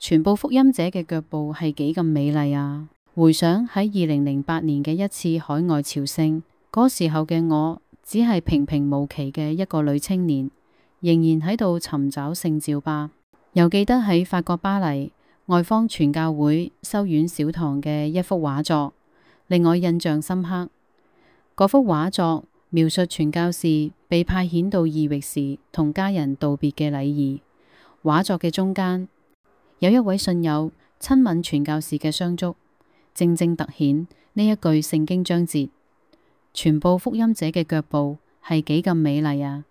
傳播福音者嘅腳步係幾咁美麗啊！回想喺2008年嘅一次海外朝聖，嗰時候嘅我只係平平無奇嘅一個女青年，仍然喺度尋找聖召吧。又記得喺法國巴黎外方傳教會修院小堂嘅一幅畫作，令我印象深刻。嗰幅畫作描述傳教士被派遣到異域時同家人道別嘅禮儀。畫作嘅中間有一位信友親吻傳教士嘅雙足，正正突顯呢一句聖經章節：傳播福音者嘅腳步係幾咁美麗啊！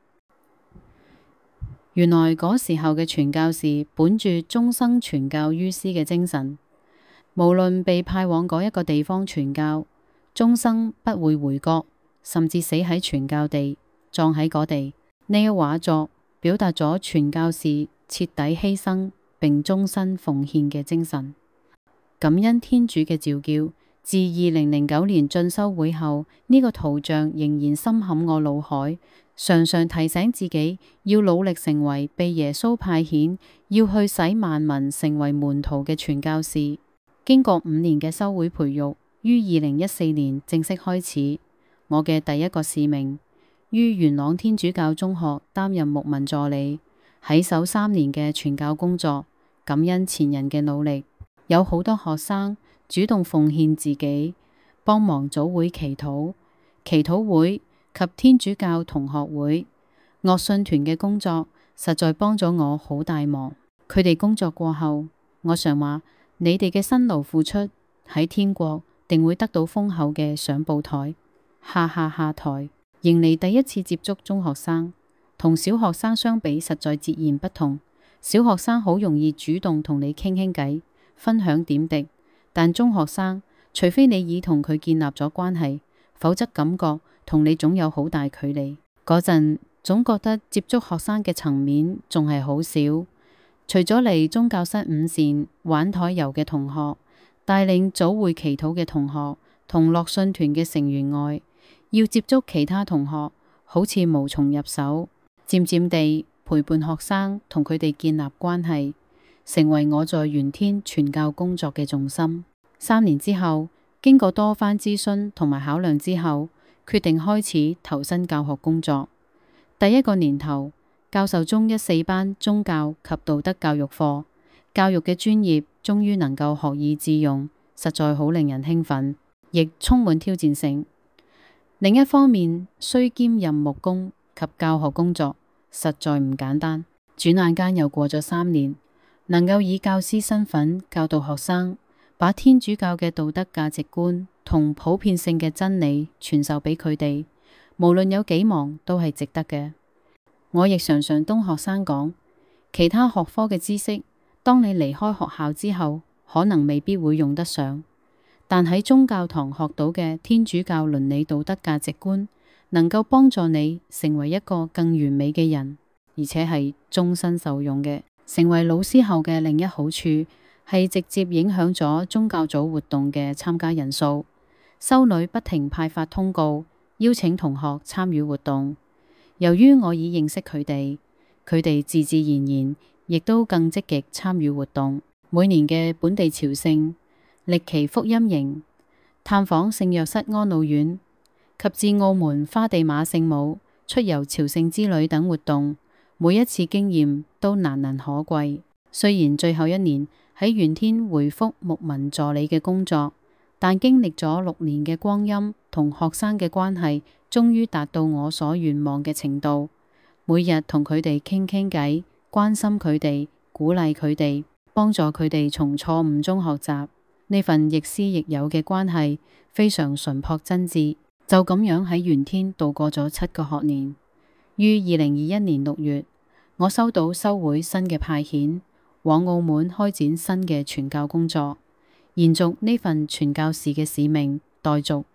原來嗰時候嘅傳教士本住終生傳教於斯嘅精神，無論被派往嗰一個地方傳教，終生不會回國，甚至死喺傳教地，葬喺嗰地。呢一畫作表達咗傳教士徹底犧牲並終身奉獻嘅精神。感恩天主嘅召叫，自2009年進修會後，呢個圖像仍然深陷我腦海，常常提醒自己要努力成為被耶穌派遣，要去使萬民成為門徒嘅傳教士。經過5年嘅修會培育，於2014年正式開始我嘅第一個使命，於元朗天主教中學擔任牧民助理。喺首3年嘅傳教工作，感恩前人嘅努力，有好多學生主動奉獻自己，幫忙組會祈禱、祈禱會及天主教同學會、樂信團嘅工作，實在幫咗我好大忙。佢哋工作過後，我常話：你哋嘅辛勞付出喺天國定會得到豐厚嘅上報台。下台，迎嚟第一次接觸中學生。同小學生相比，實在截然不同。小學生好容易主動同你傾傾偈，分享點滴，但中學生，除非你已同佢建立咗關係，否則感覺同你總有好大距離。嗰陣總覺得接觸學生嘅層面仲係好少，除咗嚟宗教室午膳、玩台遊嘅同學，帶領組會祈禱嘅同學，同樂信團嘅成員外，要接觸其他同學，好似無從入手。漸漸地陪伴學生，同佢哋建立關係，成為我在元天傳教工作嘅重心。3年之後，經過多番諮詢同埋考量之後，決定開始投身教學工作。第一個年頭，教授中一4班宗教及道德教育課，教育嘅專業終於能夠學以致用，實在好令人興奮，亦充滿挑戰性。另一方面，需兼任牧工及教學工作，實在唔簡單。轉眼間又過咗3年，能夠以教師身份教導學生，把天主教嘅道德價值觀同普遍性嘅真理傳授俾佢哋，無論有幾忙都係值得嘅。我亦常常同學生講，其他學科嘅知識，當你離開學校之後，可能未必會用得上，但喺宗教堂學到嘅天主教倫理道德價值觀，能夠幫助你成為一個更完美嘅人，而且係終身受用嘅。成為老師後嘅另一好處係直接影響咗宗教組活動嘅參加人數。修女不停派發通告，邀請同學參與活動。由於我已認識佢哋自自然然亦都更積極參與活動。每年嘅本地朝聖、歷期福音營、探訪聖若瑟安老院及至澳門花地瑪聖母出遊朝聖之旅等活動，每一次經驗都難能可貴。雖然最後1年喺元天回復牧民助理嘅工作，但經歷咗6年嘅光陰，同學生嘅關係終於達到我所願望嘅程度。每日同佢哋傾傾偈，關心佢哋，鼓勵佢哋，幫助佢哋從錯誤中學習。呢份亦師亦友嘅關係非常純樸真摯。就咁樣喺元天度過咗7個學年。於2021年6月，我收到修會新嘅派遣，往澳門開展新嘅傳教工作，延續呢份傳教士嘅使命，待續。